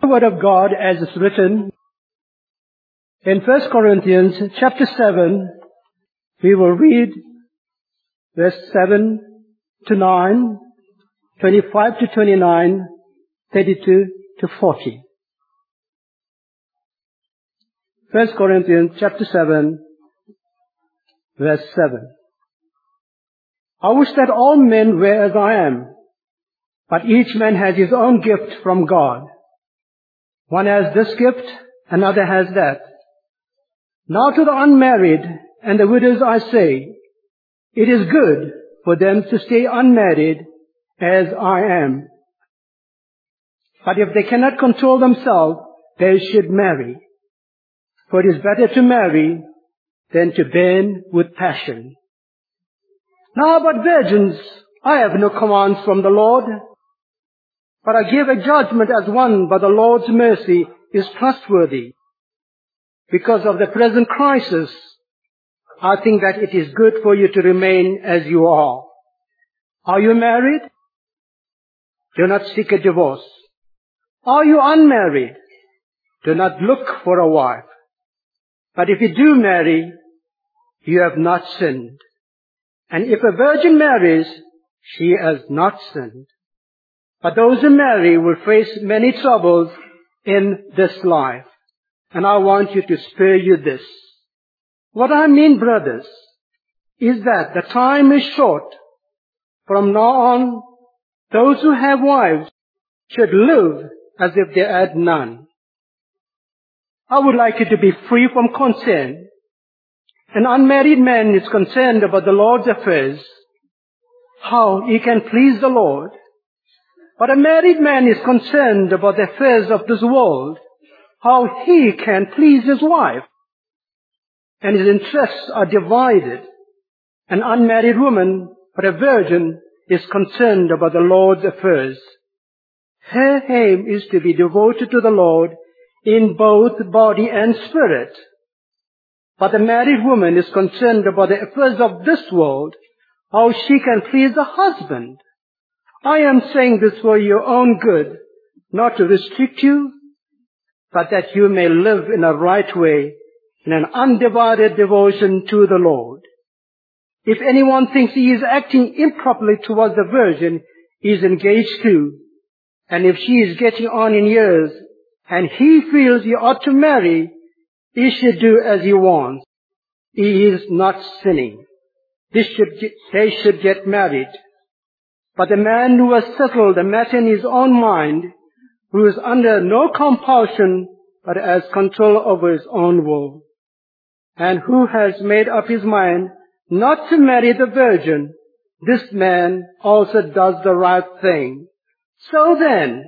The Word of God as it's written in 1 Corinthians chapter 7, we will read verse 7 to 9, 25 to 29, 32 to 40. 1 Corinthians chapter 7, verse 7. I wish that all men were as I am, but each man has his own gift from God. One has this gift, another has that. Now to the unmarried and the widows I say, it is good for them to stay unmarried as I am. But if they cannot control themselves, they should marry. For it is better to marry than to burn with passion. Now about virgins, I have no commands from the Lord, but I give a judgment as one by the Lord's mercy is trustworthy. Because of the present crisis, I think that it is good for you to remain as you are. Are you married? Do not seek a divorce. Are you unmarried? Do not look for a wife. But if you do marry, you have not sinned. And if a virgin marries, she has not sinned. But those who marry will face many troubles in this life. And I want you to spare you this. What I mean, brothers, is that the time is short. From now on, those who have wives should live as if they had none. I would like you to be free from concern. An unmarried man is concerned about the Lord's affairs, how he can please the Lord. But a married man is concerned about the affairs of this world, how he can please his wife. And his interests are divided. An unmarried woman, or a virgin, is concerned about the Lord's affairs. Her aim is to be devoted to the Lord in both body and spirit. But the married woman is concerned about the affairs of this world, how she can please the husband. I am saying this for your own good, not to restrict you, but that you may live in a right way, in an undivided devotion to the Lord. If anyone thinks he is acting improperly towards the virgin, he is engaged too. And if she is getting on in years, and he feels he ought to marry, he should do as he wants. He is not sinning. They should get married. But the man who has settled the matter in his own mind, who is under no compulsion, but has control over his own will, and who has made up his mind not to marry the virgin, this man also does the right thing. So then,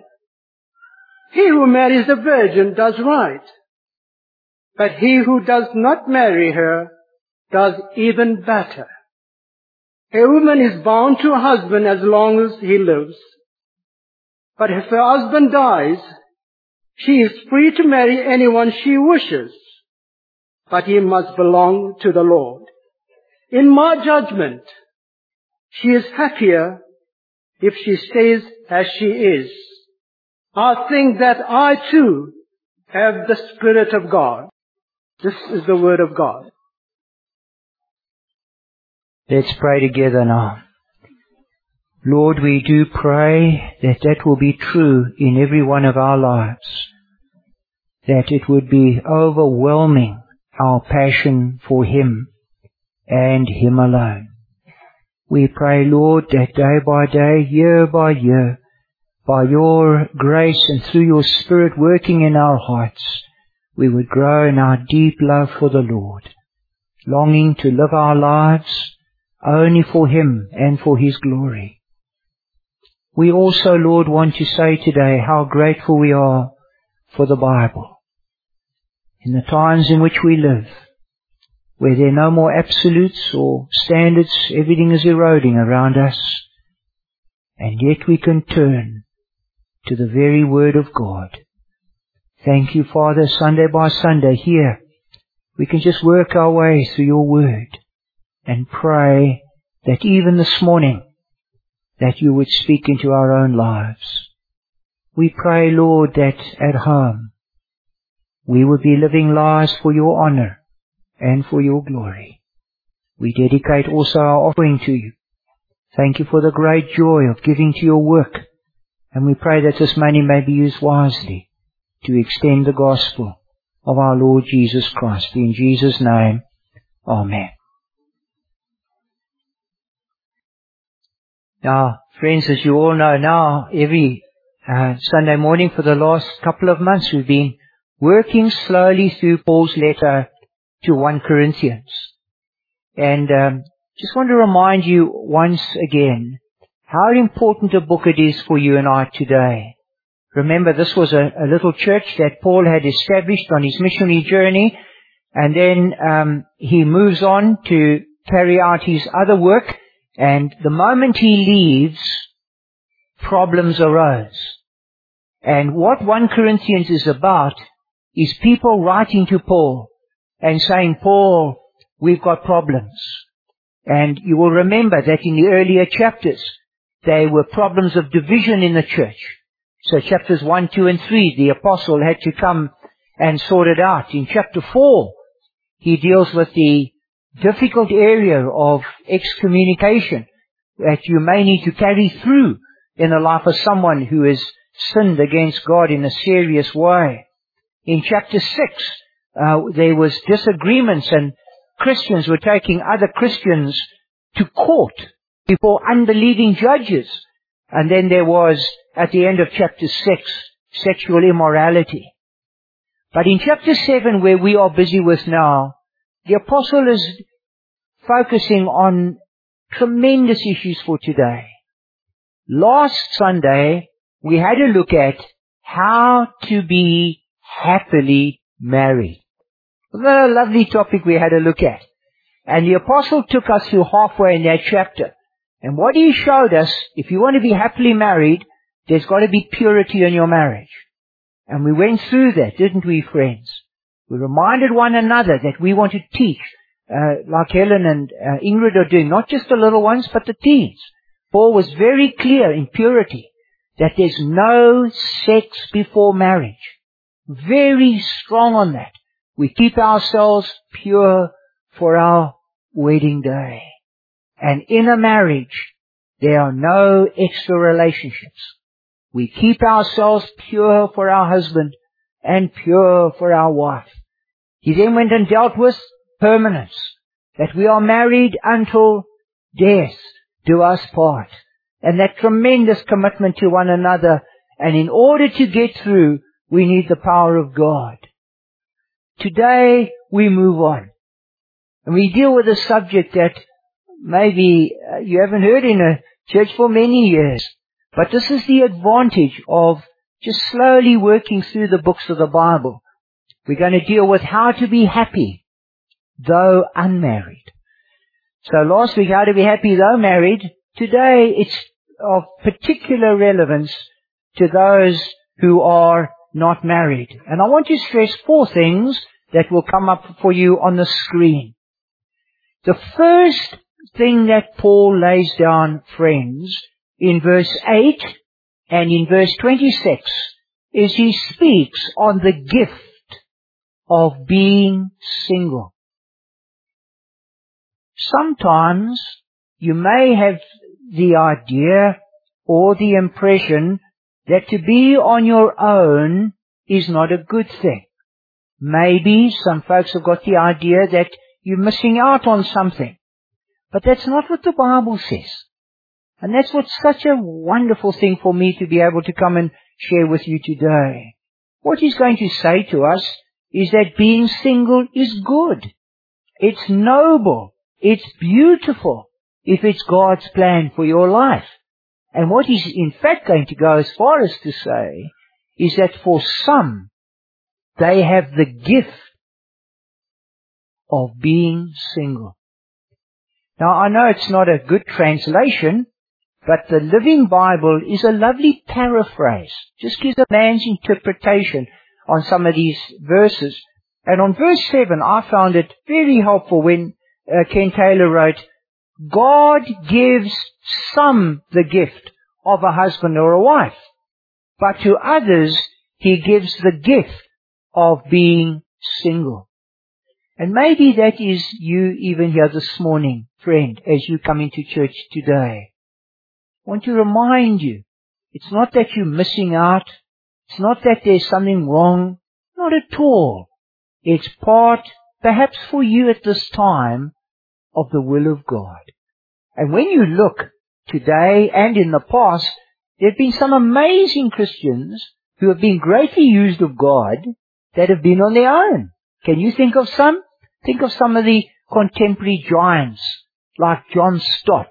he who marries the virgin does right, but he who does not marry her does even better. A woman is bound to her husband as long as he lives. But if her husband dies, she is free to marry anyone she wishes, but he must belong to the Lord. In my judgment, she is happier if she stays as she is. I think that I too have the Spirit of God. This is the Word of God. Let's pray together now. Lord, we do pray that that will be true in every one of our lives, that it would be overwhelming our passion for Him and Him alone. We pray, Lord, that day by day, year by year, by your grace and through your Spirit working in our hearts, we would grow in our deep love for the Lord, longing to live our lives only for Him and for His glory. We also, Lord, want to say today how grateful we are for the Bible. In the times in which we live, where there are no more absolutes or standards, everything is eroding around us, and yet we can turn to the very Word of God. Thank you, Father, Sunday by Sunday here, we can just work our way through your Word and pray that even this morning, that you would speak into our own lives. we pray, Lord, that at home we would be living lives for your honor and for your glory. We dedicate also our offering to you. Thank you for the great joy of giving to your work. And we pray that this money may be used wisely to extend the gospel of our Lord Jesus Christ. In Jesus' name, amen. Now, friends, as you all know now, every Sunday morning for the last couple of months we've been working slowly through Paul's letter to 1 Corinthians. And just want to remind you once again how important a book it is for you and I today. Remember, this was a little church that Paul had established on his missionary journey, and then he moves on to carry out his other work, and the moment he leaves, problems arose. And what 1 Corinthians is about is people writing to Paul and saying, Paul, we've got problems. And you will remember that in the earlier chapters, there were problems of division in the church. So chapters 1, 2, and 3, the apostle had to come and sort it out. In chapter 4, he deals with the difficult area of excommunication that you may need to carry through in the life of someone who has sinned against God in a serious way. In chapter 6, there was disagreements, and Christians were taking other Christians to court before unbelieving judges. And then there was, at the end of chapter 6, sexual immorality. But in chapter 7, where we are busy with now, the apostle is focusing on tremendous issues for today. Last Sunday, we had a look at how to be happily married. Wasn't that a lovely topic we had a look at? And the apostle took us through halfway in that chapter. And what he showed us, if you want to be happily married, there's got to be purity in your marriage. And we went through that, didn't we, friends? We reminded one another that we want to teach, like Helen and Ingrid are doing, not just the little ones, but the teens. Paul was very clear in purity that there's no sex before marriage. Very strong on that. We keep ourselves pure for our wedding day. And in a marriage, there are no extra relationships. We keep ourselves pure for our husband and pure for our wife. He then went and dealt with permanence, that we are married until death do us part. And that tremendous commitment to one another. And in order to get through, we need the power of God. Today, we move on. And we deal with a subject that maybe you haven't heard in a church for many years. But this is the advantage of just slowly working through the books of the Bible. We're going to deal with how to be happy, though unmarried. So last week, how to be happy, though married. Today, it's of particular relevance to those who are not married. And I want to stress 4 things that will come up for you on the screen. The first thing that Paul lays down, friends, in verse 8 and in verse 26, is he speaks on the gift of being single. Sometimes you may have the idea or the impression that to be on your own is not a good thing. Maybe some folks have got the idea that you're missing out on something. But that's not what the Bible says. And that's what's such a wonderful thing for me to be able to come and share with you today. What he's going to say to us is that being single is good. It's noble. It's beautiful if it's God's plan for your life. And what he's in fact going to go as far as to say is that for some, they have the gift of being single. Now, I know it's not a good translation, but the Living Bible is a lovely paraphrase. Just gives a man's interpretation on some of these verses. And on verse 7, I found it very helpful when Ken Taylor wrote, God gives some the gift of a husband or a wife, but to others He gives the gift of being single. And maybe that is you even here this morning, friend, as you come into church today. I want to remind you, it's not that you're missing out. It's not that there's something wrong. Not at all. It's part, perhaps for you at this time, of the will of God. And when you look today and in the past, there have been some amazing Christians who have been greatly used of God that have been on their own. Can you think of some? Think of some of the contemporary giants, like John Stott.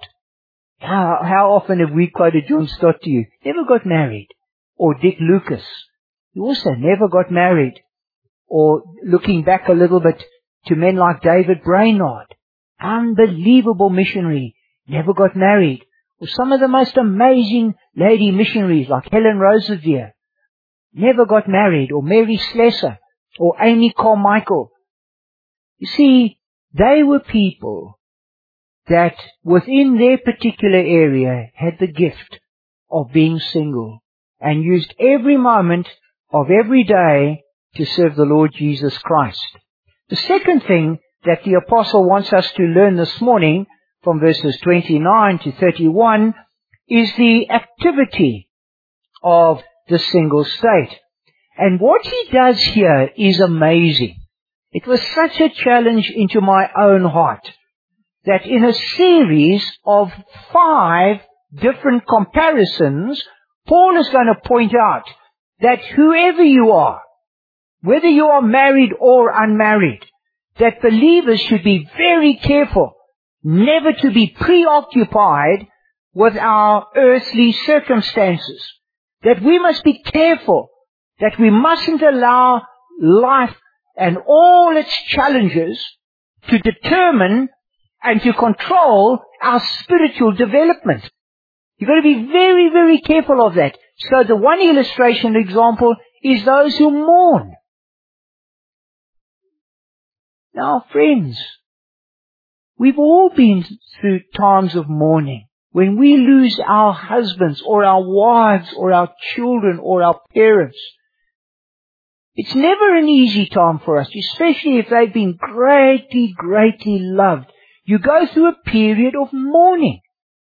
How often have we quoted John Stott to you? Never got married. Or Dick Lucas. He also never got married. Or looking back a little bit to men like David Brainerd. Unbelievable missionary. Never got married. Or some of the most amazing lady missionaries like Helen Roseveare. Never got married. Or Mary Slessor. Or Amy Carmichael. You see, they were people that within their particular area had the gift of being single and used every moment of every day to serve the Lord Jesus Christ. The second thing that the apostle wants us to learn this morning from verses 29 to 31 is the activity of the single state. And what he does here is amazing. It was such a challenge into my own heart that in a series of 5 different comparisons, Paul is going to point out that whoever you are, whether you are married or unmarried, that believers should be very careful never to be preoccupied with our earthly circumstances. That we must be careful, that we mustn't allow life and all its challenges to determine and to control our spiritual development. You've got to be very, very careful of that. So the one illustration example is those who mourn. Now, friends, we've all been through times of mourning. When we lose our husbands or our wives or our children or our parents, it's never an easy time for us, especially if they've been greatly, greatly loved. You go through a period of mourning.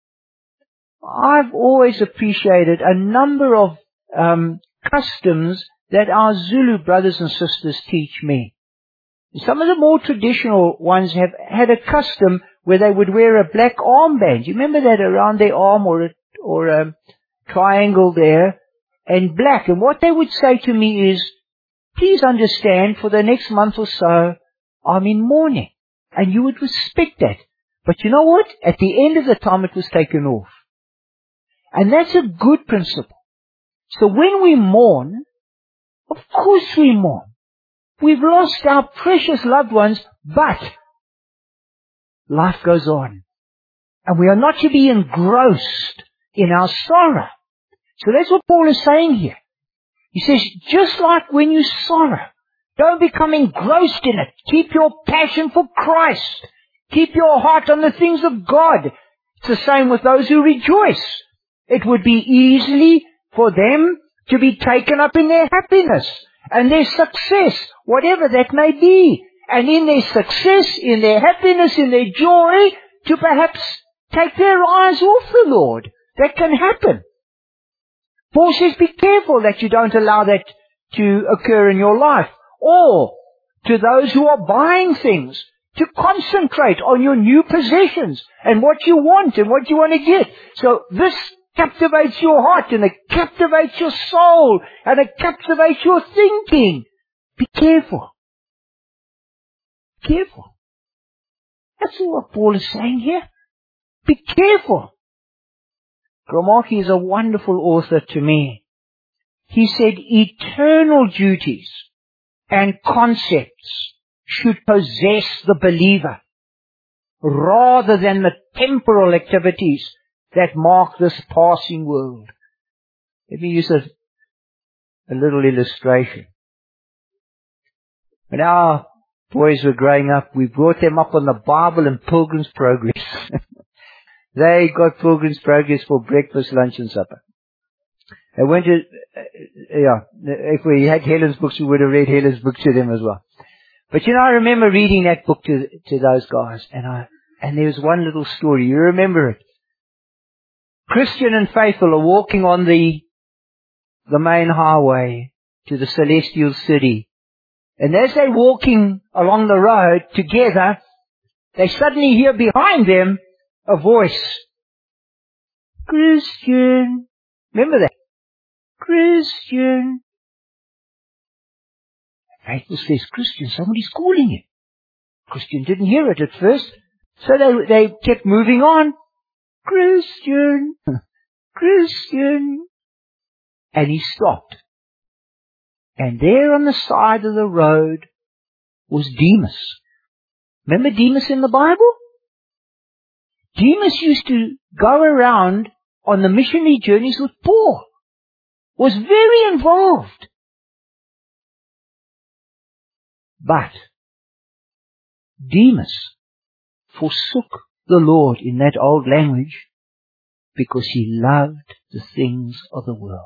I've always appreciated a number of customs that our Zulu brothers and sisters teach me. Some of the more traditional ones have had a custom where they would wear a black armband. You remember that around their arm or a triangle there and black. And what they would say to me is, please understand, for the next month or so, I'm in mourning. And you would respect that. But you know what? At the end of the time, it was taken off. And that's a good principle. So when we mourn, of course we mourn. We've lost our precious loved ones, but life goes on. And we are not to be engrossed in our sorrow. So that's what Paul is saying here. He says, just like when you sorrow, don't become engrossed in it. Keep your passion for Christ. Keep your heart on the things of God. It's the same with those who rejoice. It would be easily for them to be taken up in their happiness and their success, whatever that may be. And in their success, in their happiness, in their joy, to perhaps take their eyes off the Lord. That can happen. Paul says, be careful that you don't allow that to occur in your life. Or, to those who are buying things, to concentrate on your new possessions and what you want and what you want to get. So this captivates your heart and it captivates your soul and it captivates your thinking. Be careful. Careful. That's what Paul is saying here. Be careful. Gromacki is a wonderful author to me. He said eternal duties and concepts should possess the believer rather than the temporal activities that mark this passing world. Let me use a little illustration. When our boys were growing up, we brought them up on the Bible and Pilgrim's Progress. They got Pilgrim's Progress for breakfast, lunch and supper. I went to, if we had Helen's books, we would have read Helen's book to them as well. But I remember reading that book to those guys, and there was one little story. You remember it? Christian and Faithful are walking on the main highway to the celestial city. And as they're walking along the road together, they suddenly hear behind them a voice. Christian. Remember that? Christian. Faithful says, Christian, somebody's calling you. Christian didn't hear it at first, so they kept moving on. Christian. Christian. And he stopped. And there on the side of the road was Demas. Remember Demas in the Bible? Demas used to go around on the missionary journeys with Paul. Was very involved. But Demas forsook the Lord in that old language because he loved the things of the world.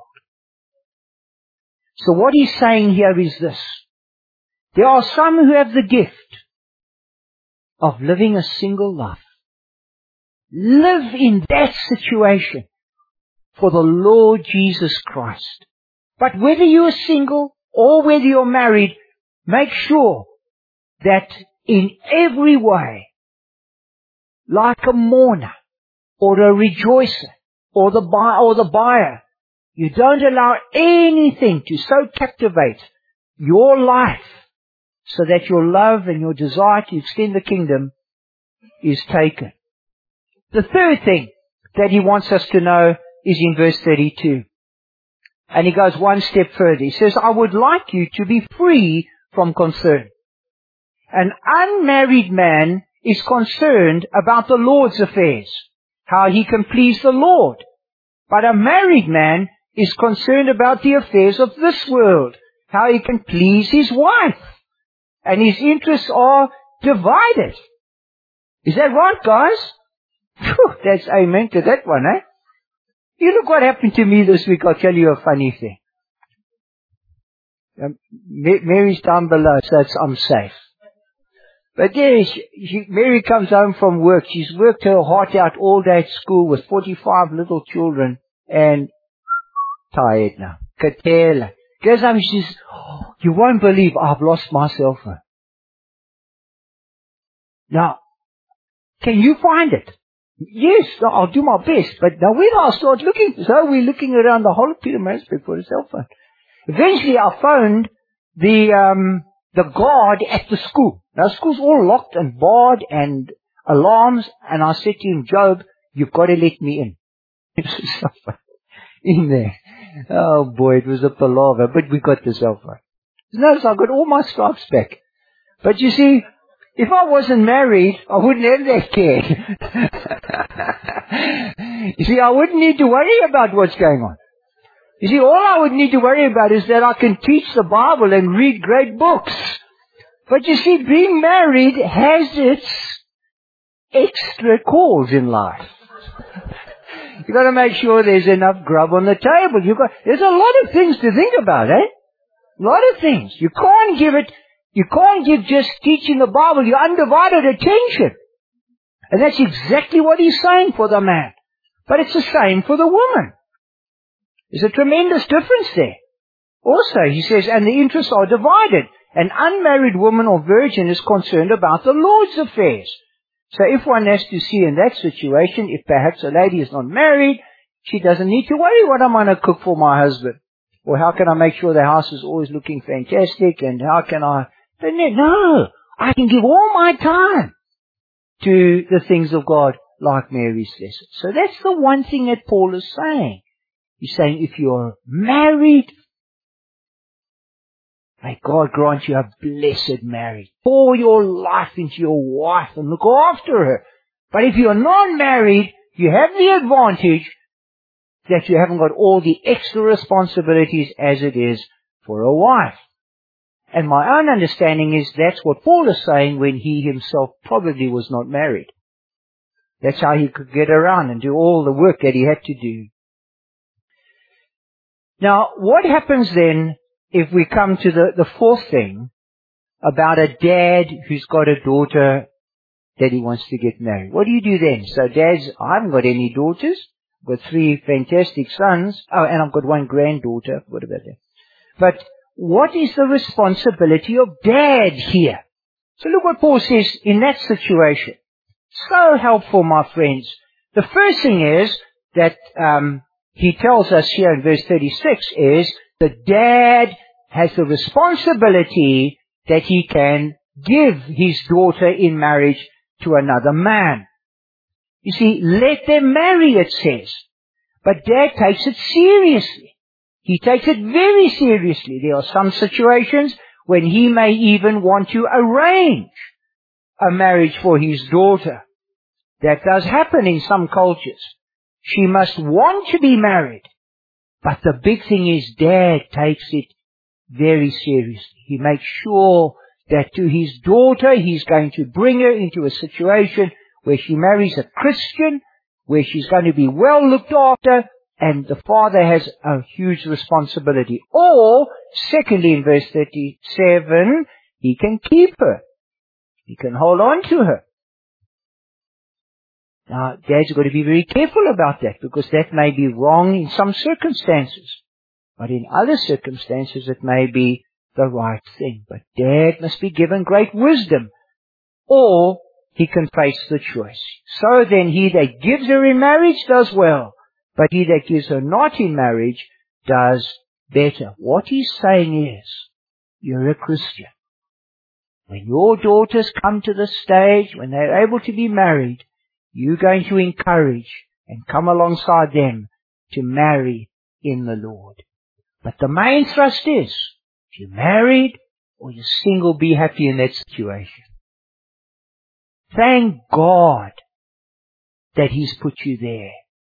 So what he's saying here is this. There are some who have the gift of living a single life. Live in that situation for the Lord Jesus Christ. But whether you are single or whether you're married, make sure that in every way, like a mourner or a rejoicer or the buyer, you don't allow anything to so captivate your life so that your love and your desire to extend the kingdom is taken. The third thing that he wants us to know is in verse 32. And he goes one step further. He says, I would like you to be free from concern. An unmarried man is concerned about the Lord's affairs, how he can please the Lord. But a married man is concerned about the affairs of this world, how he can please his wife. And his interests are divided. Is that right, guys? Whew, that's amen to that one, eh? You look what happened to me this week. I'll tell you a funny thing. Mary's down below, so I'm safe. But there, Mary comes home from work. She's worked her heart out all day at school with 45 little children and tired now. Katela. Goes home, she says, oh, you won't believe I've lost my cell phone. Now, can you find it? Yes, I'll do my best. But now when I start looking, so we're looking around the whole of Pietermaritzburg for a cell phone. Eventually I phoned the guard at the school. Now school's all locked and barred and alarms, and I said to him, Job, you've got to let me in. In there. Oh boy, it was a palaver, but we got the cell phone. Notice I got all my stripes back. But you see, if I wasn't married, I wouldn't have that care. You see, I wouldn't need to worry about what's going on. You see, all I would need to worry about is that I can teach the Bible and read great books. But you see, being married has its extra calls in life. You've got to make sure there's enough grub on the table. There's a lot of things to think about, eh? A lot of things. You can't give just teaching the Bible your undivided attention. And that's exactly what he's saying for the man. But it's the same for the woman. There's a tremendous difference there. Also, he says, and the interests are divided. An unmarried woman or virgin is concerned about the Lord's affairs. So if one has to see in that situation, if perhaps a lady is not married, she doesn't need to worry what I'm going to cook for my husband. Or how can I make sure the house is always looking fantastic, and how can I... No, I can give all my time to the things of God like Mary says. So that's the one thing that Paul is saying. He's saying if you're married, may God grant you a blessed marriage. Pour your life into your wife and look after her. But if you're not married, you have the advantage that you haven't got all the extra responsibilities as it is for a wife. And my own understanding is that's what Paul is saying when he himself probably was not married. That's how he could get around and do all the work that he had to do. Now, what happens then if we come to the fourth thing about a dad who's got a daughter that he wants to get married? What do you do then? So dads, I haven't got any daughters. I've got 3 fantastic sons. Oh, and I've got 1 granddaughter. What about that? But what is the responsibility of dad here? So look what Paul says in that situation. So helpful, my friends. The first thing is that he tells us here in verse 36 is the dad has the responsibility that he can give his daughter in marriage to another man. You see, let them marry, it says. But dad takes it seriously. He takes it very seriously. There are some situations when he may even want to arrange a marriage for his daughter. That does happen in some cultures. She must want to be married. But the big thing is dad takes it very seriously. He makes sure that to his daughter he's going to bring her into a situation where she marries a Christian, where she's going to be well looked after, and the father has a huge responsibility. Or, secondly, in verse 37, he can keep her. He can hold on to her. Now, dad's got to be very careful about that, because that may be wrong in some circumstances. But in other circumstances, it may be the right thing. But dad must be given great wisdom, or he can face the choice. So then, he that gives her in marriage does well, but he that gives her not in marriage does better. What he's saying is, you're a Christian. When your daughters come to the stage, when they're able to be married, you're going to encourage and come alongside them to marry in the Lord. But the main thrust is, if you're married or you're single, be happy in that situation. Thank God that He's put you there.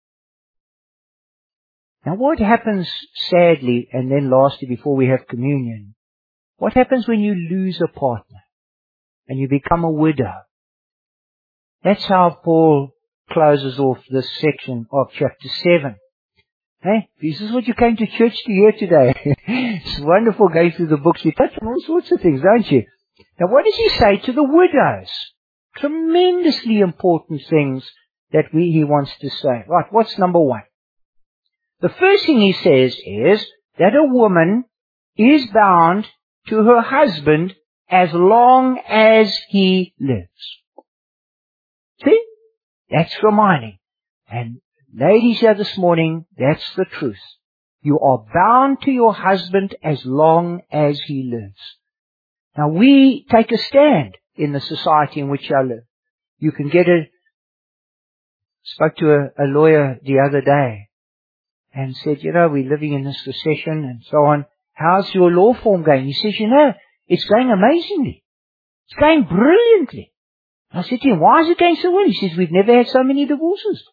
Now what happens, sadly, and then lastly before we have communion, what happens when you lose a partner and you become a widow? That's how Paul closes off this section of chapter 7. Hey, this is what you came to church to hear today. It's wonderful going through the books. You touch on all sorts of things, don't you? Now what does he say to the widows? Tremendously important things that he wants to say. Right, what's number 1? The first thing he says is that a woman is bound to her husband as long as he lives. See? That's reminding. And ladies here this morning, that's the truth. You are bound to your husband as long as he lives. Now we take a stand in the society in which I live. You can get spoke to a lawyer the other day and said, we're living in this recession and so on. How's your law firm going? He says, it's going amazingly. It's going brilliantly. I said to him, why is it going so well? He says, we've never had so many divorces.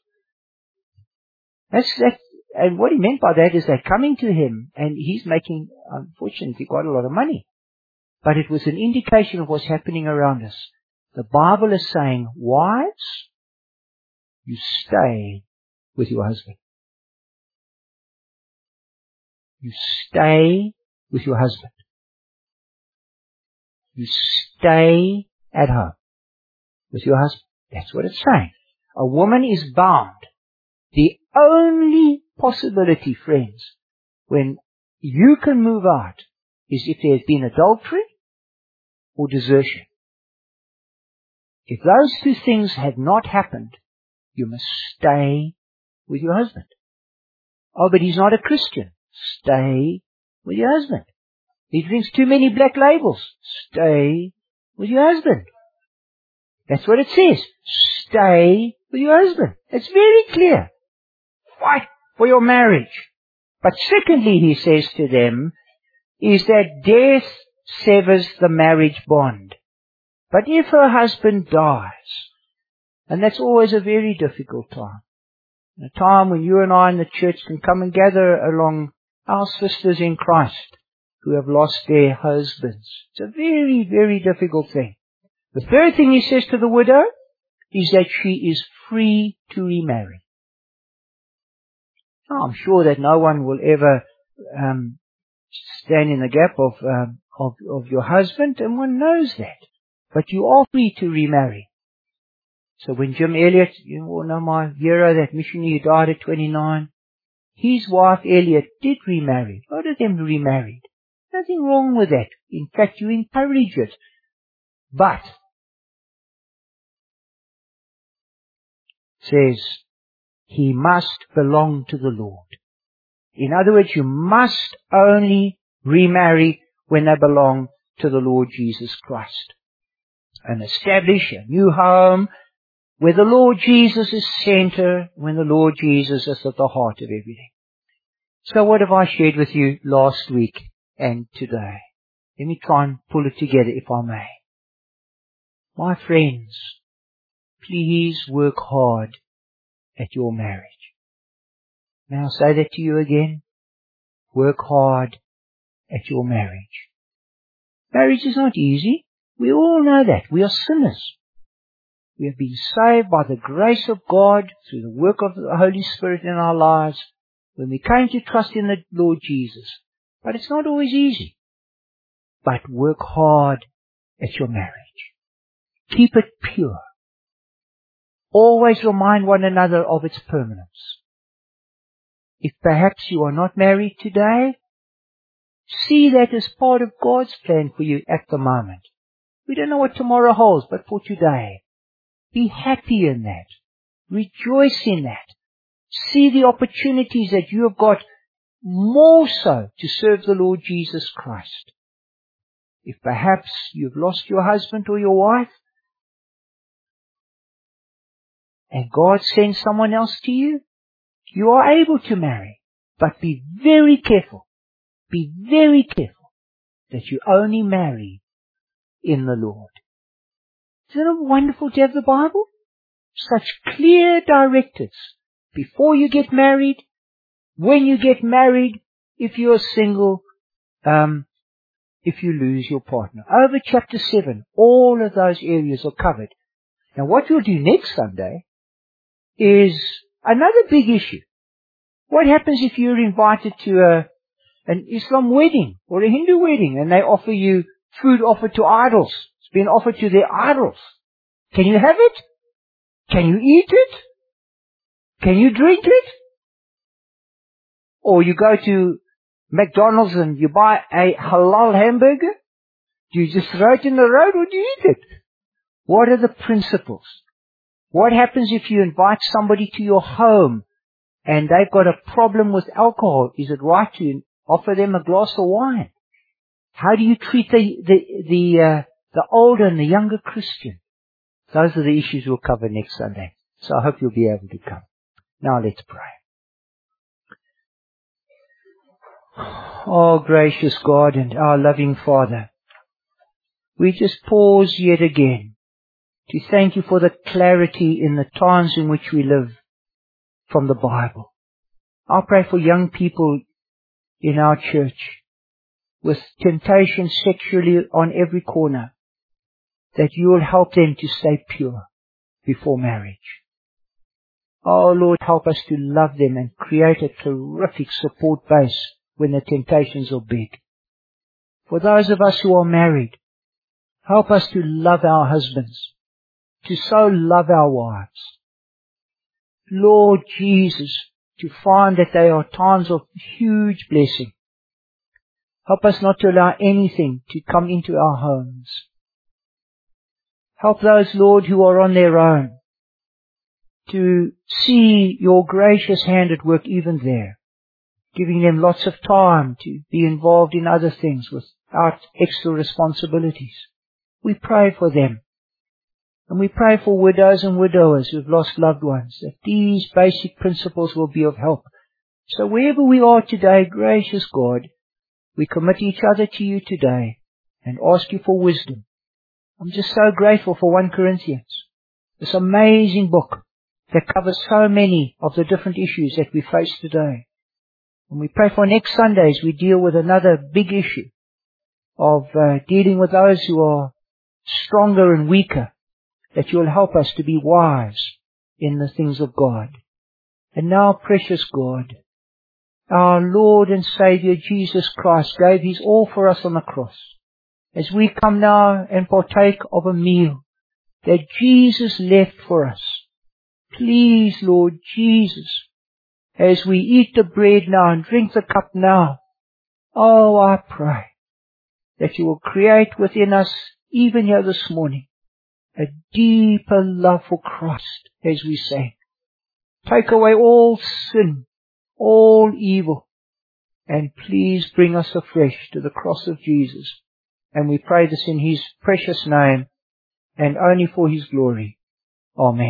And what he meant by that is they're coming to him and he's making, unfortunately, quite a lot of money. But it was an indication of what's happening around us. The Bible is saying, wives, you stay with your husband. You stay with your husband. You stay at home with your husband. That's what it's saying. A woman is bound. The only possibility, friends, when you can move out is if there's been adultery or desertion. If those two things have not happened, you must stay with your husband. Oh, but he's not a Christian. Stay with your husband. He drinks too many black labels. Stay with your husband. That's what it says. Stay with your husband. It's very clear. Fight for your marriage. But secondly, he says to them, is that death severs the marriage bond. But if her husband dies, and that's always a very difficult time, a time when you and I in the church can come and gather along our sisters in Christ who have lost their husbands. It's a very, very difficult thing. The third thing he says to the widow is that she is free to remarry. Now, I'm sure that no one will ever stand in the gap of your husband, and one knows that. But you are free to remarry. So when Jim Elliot, you all know my hero, that missionary who died at 29, his wife Elliot did remarry. A lot of them remarried. Nothing wrong with that. In fact, you encourage it. But, it says, he must belong to the Lord. In other words, you must only remarry when they belong to the Lord Jesus Christ. And establish a new home where the Lord Jesus is center, when the Lord Jesus is at the heart of everything. So what have I shared with you last week and today? Let me try and pull it together if I may. My friends, please work hard at your marriage. May I say that to you again? Work hard at your marriage. Marriage is not easy. We all know that. We are sinners. We have been saved by the grace of God through the work of the Holy Spirit in our lives when we came to trust in the Lord Jesus. But it's not always easy. But work hard at your marriage. Keep it pure. Always remind one another of its permanence. If perhaps you are not married today, see that as part of God's plan for you at the moment. We don't know what tomorrow holds, but for today, be happy in that. Rejoice in that. See the opportunities that you have got more so to serve the Lord Jesus Christ. If perhaps you've lost your husband or your wife, and God sends someone else to you, you are able to marry. But be very careful. Be very careful that you only marry in the Lord. Isn't it wonderful to have the Bible? Such clear directives. Before you get married, when you get married, if you're single, if you lose your partner. Over chapter 7, all of those areas are covered. Now what we'll do next Sunday is another big issue. What happens if you're invited to an Islam wedding or a Hindu wedding and they offer you food offered to idols? It's been offered to their idols. Can you have it? Can you eat it? Can you drink it? Or you go to McDonald's and you buy a halal hamburger? Do you just throw it in the road or do you eat it? What are the principles? What happens if you invite somebody to your home and they've got a problem with alcohol? Is it right to offer them a glass of wine? How do you treat the older and the younger Christian? Those are the issues we'll cover next Sunday. So I hope you'll be able to come. Now let's pray. Oh, gracious God and our loving Father, we just pause yet again to thank you for the clarity in the times in which we live from the Bible. I pray for young people in our church with temptation sexually on every corner, that you will help them to stay pure before marriage. Oh Lord, help us to love them and create a terrific support base when the temptations are big. For those of us who are married, help us to love our husbands, to so love our wives. Lord Jesus, to find that they are times of huge blessing. Help us not to allow anything to come into our homes. Help those, Lord, who are on their own to see your gracious hand at work even there, giving them lots of time to be involved in other things without extra responsibilities. We pray for them. And we pray for widows and widowers who have lost loved ones, that these basic principles will be of help. So wherever we are today, gracious God, we commit each other to you today and ask you for wisdom. I'm just so grateful for 1 Corinthians, this amazing book that covers so many of the different issues that we face today. And we pray for next Sunday as we deal with another big issue of dealing with those who are stronger and weaker, that you will help us to be wise in the things of God. And now, precious God, our Lord and Saviour Jesus Christ gave His all for us on the cross. As we come now and partake of a meal that Jesus left for us, please, Lord Jesus, as we eat the bread now and drink the cup now, oh, I pray that You will create within us, even here this morning, a deeper love for Christ as we say. Take away all sin, all evil, and please bring us afresh to the cross of Jesus. And we pray this in His precious name and only for His glory. Amen.